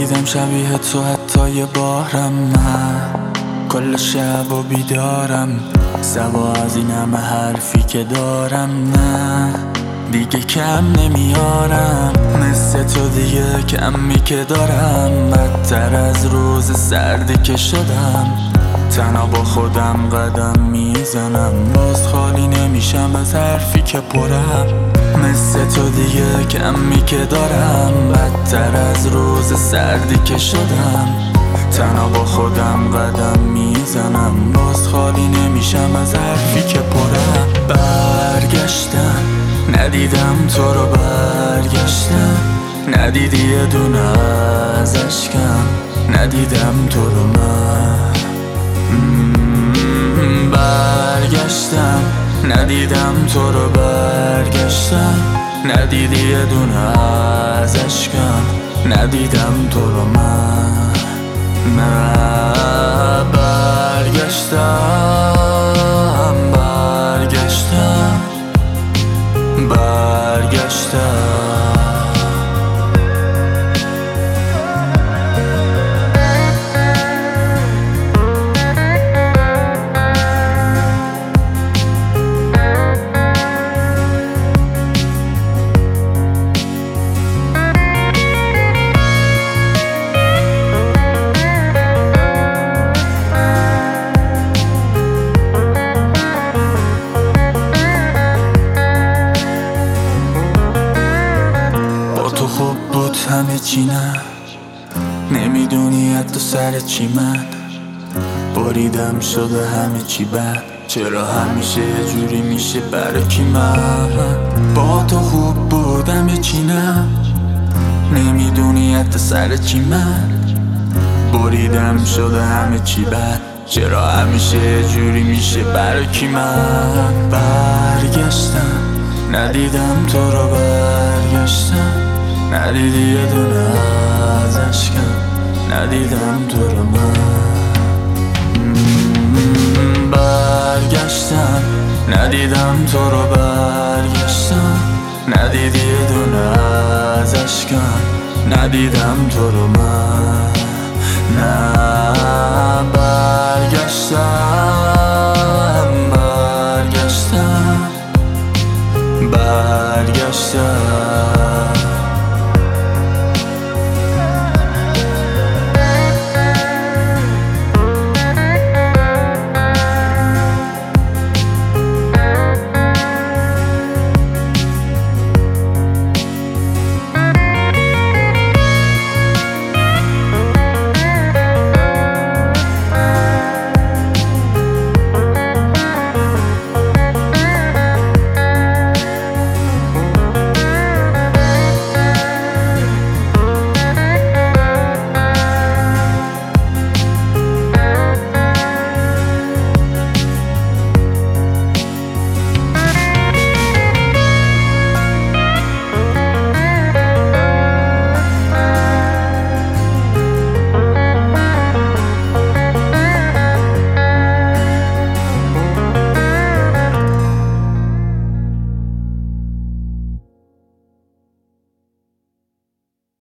ندیدم شبیه تو حتی یه بارم. من کل شب و بیدارم، سوا از این همه حرفی که دارم. نه دیگه کم نمیارم، مثل تو دیگه کمی که دارم. بدتر از روز سردی که شدم، تنها با خودم قدم میزنم. باز خالی نمیشم از حرفی که پرم، مثل تو دیگه کمی که دارم. بدتر از روز سردی که شدم، تنها با خودم قدم میزنم. باز خالی نمیشم از حرفی که پرم. برگشتم ندیدم تو رو، برگشتم ندیدی یه دونه از عشقم، ندیدم تو رو من. برگشتم ندیدم تو رو، برگشتم ندیدی یه دونه از عشقم، ندیدم تو رو من. برگشتم برگشتم برگشتم. خوب بود همه چی، نه نمیدونی حتی سر چی من بریدم شده همه چی بد. چرا همیشه یه جوری میشه برای کی؟ من با تو خوب بود همه چی، نه نمیدونی حتی سر چی من بریدم شده همه چی بد. چرا همیشه یه جوری میشه برای کی؟ من برگشتم ندیدم تو رو، برگشتم ندیدی یه دونه از عشقم، ندیدم تو رو من. برگشتم ندیدم تو رو، برگشتم ندیدی یه دونه از عشقم، ندیدم تو رو من. نه